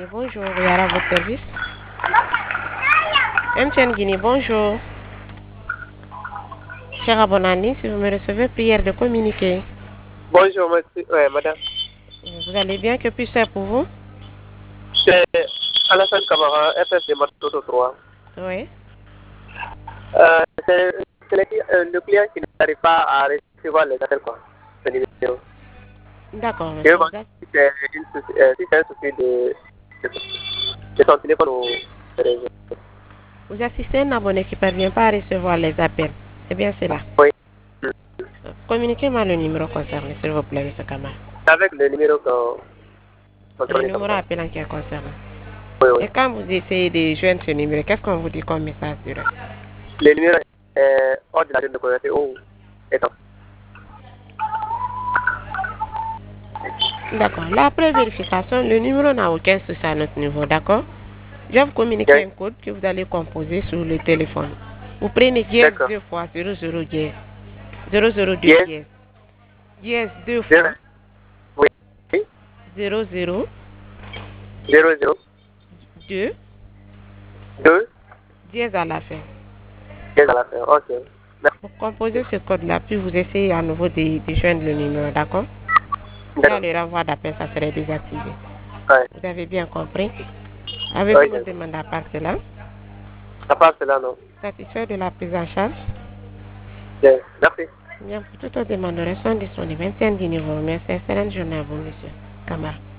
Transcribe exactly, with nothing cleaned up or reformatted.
Guinée, bonjour. Yara, votre service. M T N Guinée, bonjour. Cher Abonani, si vous me recevez, prière de communiquer. Bonjour, monsieur. Ouais, madame. Vous allez bien? Que puis-je faire pour vous? C'est Alassane Camara, F F de Matoto trois. Oui. Euh, c'est c'est le, euh, le client qui n'arrive pas à recevoir les appels, quoi. Ce numéro. D'accord, Je monsieur. veux voir Vous, a- si c'est une souci- euh, si c'est un souci de, de, de son téléphone ou de réseau. vous assistez à un abonné qui ne parvient pas à recevoir les appels. C'est bien cela. Oui. Communiquez-moi le numéro concerné, s'il vous plaît, monsieur Kamara. C'est avec le numéro qu'on qu'on C'est le communique comme numéro ça. appelant qui est concerné. Oui, oui. Et quand vous essayez de joindre ce numéro, qu'est-ce qu'on vous dit comme message du reste? Le numéro est hors de la zone de communauté ou étant. D'accord. Là, après vérification, le numéro n'a aucun souci à notre niveau, d'accord? Je vais vous communiquer Oui. un code que vous allez composer sur le téléphone. Vous prenez dièse D'accord. deux fois zéro zéro dièse. zéro zéro deux Yes. dièse. Dièse deux Zéro. fois Oui. zéro zéro Zéro, zéro. deux Deux. dièse à la fin. Yes à la fin. Ok. Merci. Vous composez ce code-là, puis vous essayez à nouveau de, de joindre le numéro, d'accord? Là, D'accord. le renvoi d'appel, ça serait désactivé. Ouais. Vous avez bien compris? Avez-vous Oui. une demande à part cela? À part cela, non. Satisfait de la prise en charge? Yes. Merci. Bien, pour toute autre demande, restons disponibles. M T N Guinée vous remercie. Excellente journée à vous, monsieur Kamara.